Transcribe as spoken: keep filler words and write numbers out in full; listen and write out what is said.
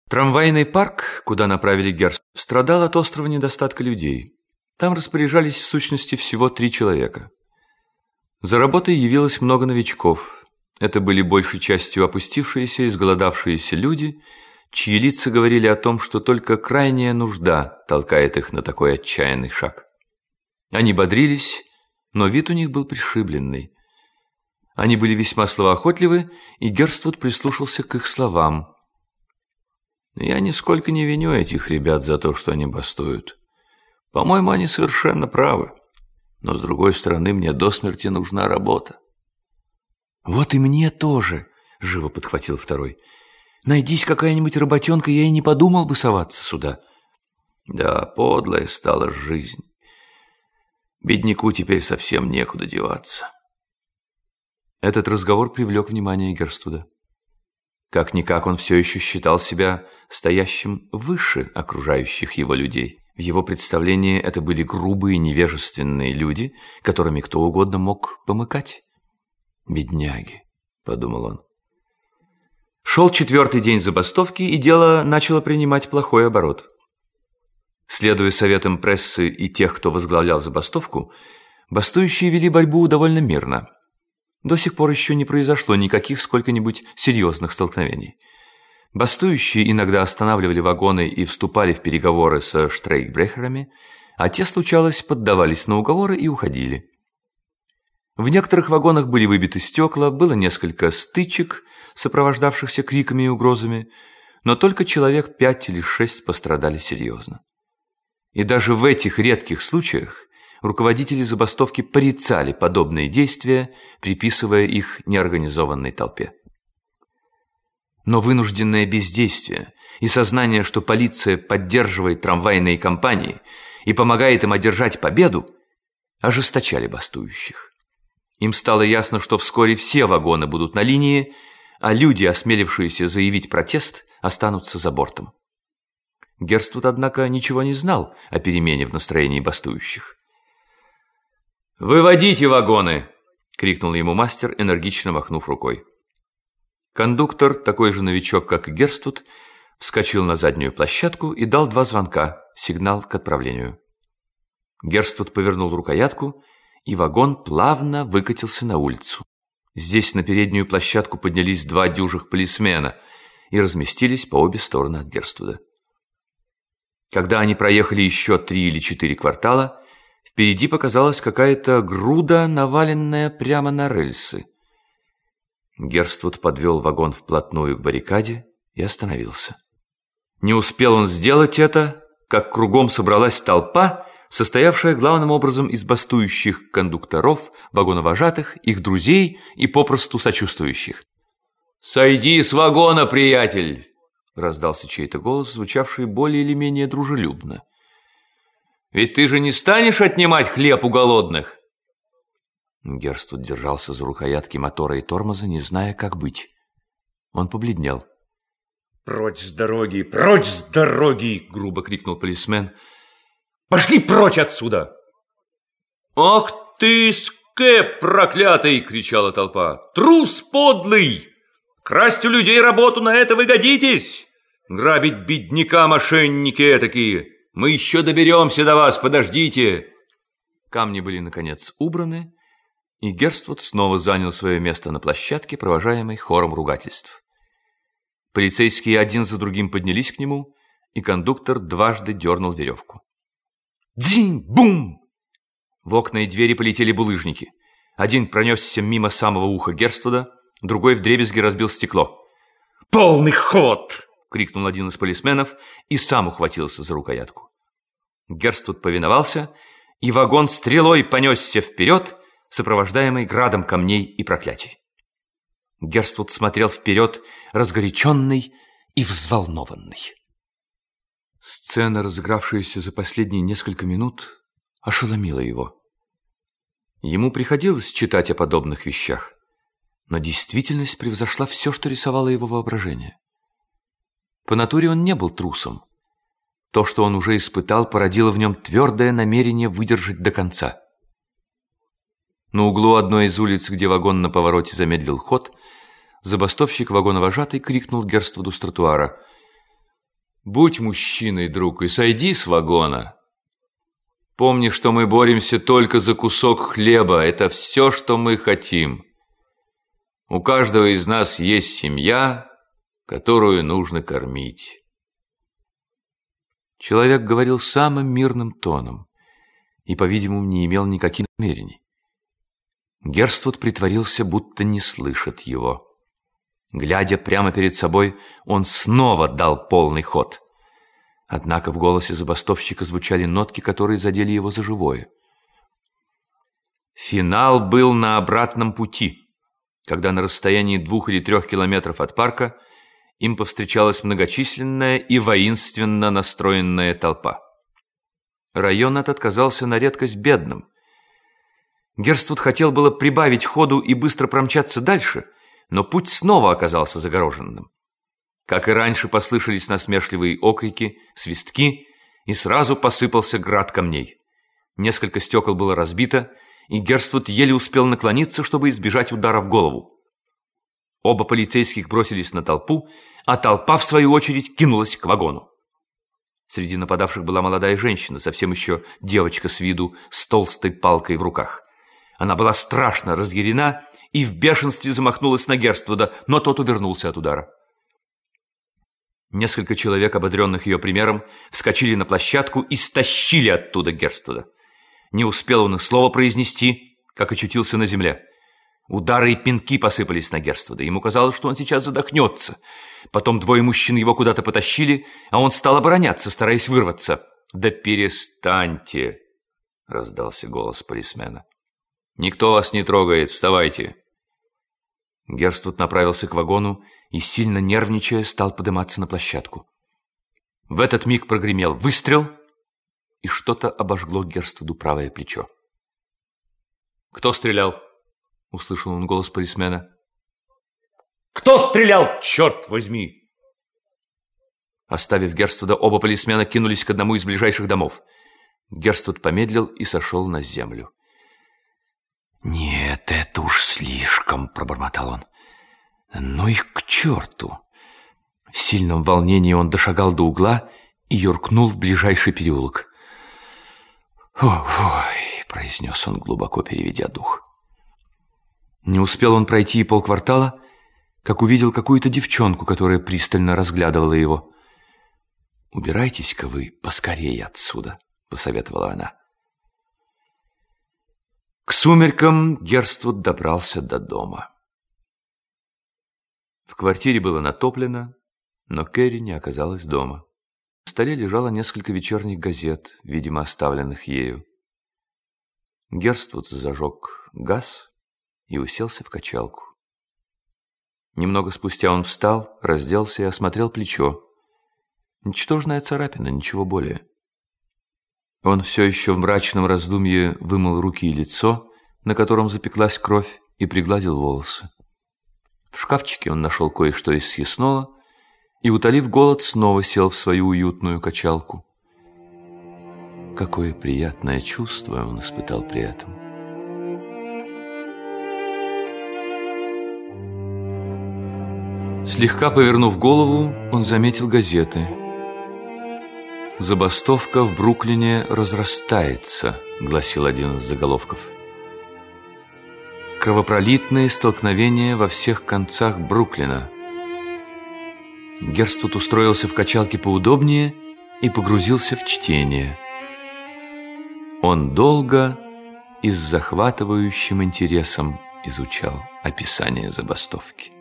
Трамвайный парк, куда направили Герст, страдал от острого недостатка людей. Там распоряжались в сущности всего три человека. За работой явилось много новичков. Это были большей частью опустившиеся и изголодавшиеся люди, чьи лица говорили о том, что только крайняя нужда толкает их на такой отчаянный шаг. Они бодрились, но вид у них был пришибленный. Они были весьма словоохотливы, и Герствуд прислушался к их словам. «Я нисколько не виню этих ребят за то, что они бастуют. По-моему, они совершенно правы. Но, с другой стороны, мне до смерти нужна работа». «Вот и мне тоже», — живо подхватил второй. «Найдись какая-нибудь работенка, я и не подумал бы соваться сюда». «Да, подлая стала жизнь. Бедняку теперь совсем некуда деваться». Этот разговор привлек внимание Герствуда. Как-никак он все еще считал себя стоящим выше окружающих его людей. В его представлении это были грубые, невежественные люди, которыми кто угодно мог помыкать. «Бедняги», — подумал он. Шел четвертый день забастовки, и дело начало принимать плохой оборот. Следуя советам прессы и тех, кто возглавлял забастовку, бастующие вели борьбу довольно мирно. До сих пор еще не произошло никаких сколько-нибудь серьезных столкновений. Бастующие иногда останавливали вагоны и вступали в переговоры со штрейкбрехерами, а те, случалось, поддавались на уговоры и уходили. В некоторых вагонах были выбиты стекла, было несколько стычек, сопровождавшихся криками и угрозами, но только человек пять или шесть пострадали серьезно. И даже в этих редких случаях руководители забастовки порицали подобные действия, приписывая их неорганизованной толпе. Но вынужденное бездействие и сознание, что полиция поддерживает трамвайные компании и помогает им одержать победу, ожесточали бастующих. Им стало ясно, что вскоре все вагоны будут на линии, а люди, осмелившиеся заявить протест, останутся за бортом. Герствуд, однако, ничего не знал о перемене в настроении бастующих. «Выводите вагоны!» — крикнул ему мастер, энергично махнув рукой. Кондуктор, такой же новичок, как и Герствуд, вскочил на заднюю площадку и дал два звонка, сигнал к отправлению. Герствуд повернул рукоятку, и вагон плавно выкатился на улицу. Здесь на переднюю площадку поднялись два дюжих полисмена и разместились по обе стороны от Герствуда. Когда они проехали еще три или четыре квартала, впереди показалась какая-то груда, наваленная прямо на рельсы. Герствуд подвел вагон вплотную к баррикаде и остановился. Не успел он сделать это, как кругом собралась толпа, состоявшая главным образом из бастующих кондукторов, вагоновожатых, их друзей и попросту сочувствующих. «Сойди с вагона, приятель!» — раздался чей-то голос, звучавший более или менее дружелюбно. «Ведь ты же не станешь отнимать хлеб у голодных!» Герствуд держался за рукоятки мотора и тормоза, не зная, как быть. Он побледнел. «Прочь с дороги! Прочь с дороги!» — грубо крикнул полисмен. «Пошли прочь отсюда!» «Ах ты, скэп проклятый!» — кричала толпа. «Трус подлый! Красть у людей работу, на это вы годитесь! Грабить бедняка мошенники этакие! Мы еще доберемся до вас, подождите!» Камни были, наконец, убраны, и Герствуд снова занял свое место на площадке, провожаемой хором ругательств. Полицейские один за другим поднялись к нему, и кондуктор дважды дернул веревку. Дзинь-бум! В окна и двери полетели булыжники. Один пронесся мимо самого уха Герствуда, другой вдребезги разбил стекло. «Полный ход!» — крикнул один из полисменов и сам ухватился за рукоятку. Герствуд повиновался, и вагон стрелой понесся вперед, сопровождаемый градом камней и проклятий. Герствуд смотрел вперед, разгоряченный и взволнованный. Сцена, разыгравшаяся за последние несколько минут, ошеломила его. Ему приходилось читать о подобных вещах, но действительность превзошла все, что рисовало его воображение. По натуре он не был трусом. То, что он уже испытал, породило в нем твердое намерение выдержать до конца. На углу одной из улиц, где вагон на повороте замедлил ход, забастовщик вагоновожатый крикнул Герствуду с тротуара: Будь мужчиной, друг, и сойди с вагона. Помни, что мы боремся только за кусок хлеба. Это все, что мы хотим. У каждого из нас есть семья, которую нужно кормить. Человек говорил самым мирным тоном и, по-видимому, не имел никаких намерений. Герствуд притворился, будто не слышит его. Глядя прямо перед собой, он снова дал полный ход. Однако в голосе забастовщика звучали нотки, которые задели его за живое. Финал был на обратном пути, когда на расстоянии двух или трех километров от парка им повстречалась многочисленная и воинственно настроенная толпа. Район этот казался на редкость бедным. Герствуд хотел было прибавить ходу и быстро промчаться дальше, но путь снова оказался загороженным. Как и раньше, послышались насмешливые окрики, свистки, и сразу посыпался град камней. Несколько стекол было разбито, и Герствуд еле успел наклониться, чтобы избежать удара в голову. Оба полицейских бросились на толпу, а толпа, в свою очередь, кинулась к вагону. Среди нападавших была молодая женщина, совсем еще девочка с виду, с толстой палкой в руках. Она была страшно разъярена и в бешенстве замахнулась на Герствуда, но тот увернулся от удара. Несколько человек, ободренных ее примером, вскочили на площадку и стащили оттуда Герствуда. Не успел он и слова произнести, как очутился на земле. Удары и пинки посыпались на Герствуда. Ему казалось, что он сейчас задохнется. Потом двое мужчин его куда-то потащили, а он стал обороняться, стараясь вырваться. «Да перестаньте!» — раздался голос полисмена. «Никто вас не трогает, вставайте!» Герствуд направился к вагону и, сильно нервничая, стал подниматься на площадку. В этот миг прогремел выстрел, и что-то обожгло Герствуду правое плечо. «Кто стрелял?» — услышал он голос полисмена. «Кто стрелял, черт возьми?» Оставив Герствуда, оба полисмена кинулись к одному из ближайших домов. Герствуд помедлил и сошел на землю. «Нет, это уж слишком», — пробормотал он. «Ну их к черту!» В сильном волнении он дошагал до угла и юркнул в ближайший переулок. «Ой», — произнес он, глубоко переведя дух. Не успел он пройти и полквартала, как увидел какую-то девчонку, которая пристально разглядывала его. «Убирайтесь-ка вы поскорее отсюда», — посоветовала она. К сумеркам Герствуд добрался до дома. В квартире было натоплено, но Кэрри не оказалась дома. На столе лежало несколько вечерних газет, видимо, оставленных ею. Герствуд зажег газ и уселся в качалку. Немного спустя он встал, разделся и осмотрел плечо. Ничтожная царапина, ничего более. Он все еще в мрачном раздумье вымыл руки и лицо, на котором запеклась кровь, и пригладил волосы. В шкафчике он нашел кое-что из съестного и, утолив голод, снова сел в свою уютную качалку. Какое приятное чувство он испытал при этом. Слегка повернув голову, он заметил газеты. «Забастовка в Бруклине разрастается», — гласил один из заголовков. «Кровопролитные столкновения во всех концах Бруклина». Герствуд устроился в качалке поудобнее и погрузился в чтение. Он долго и с захватывающим интересом изучал описание забастовки.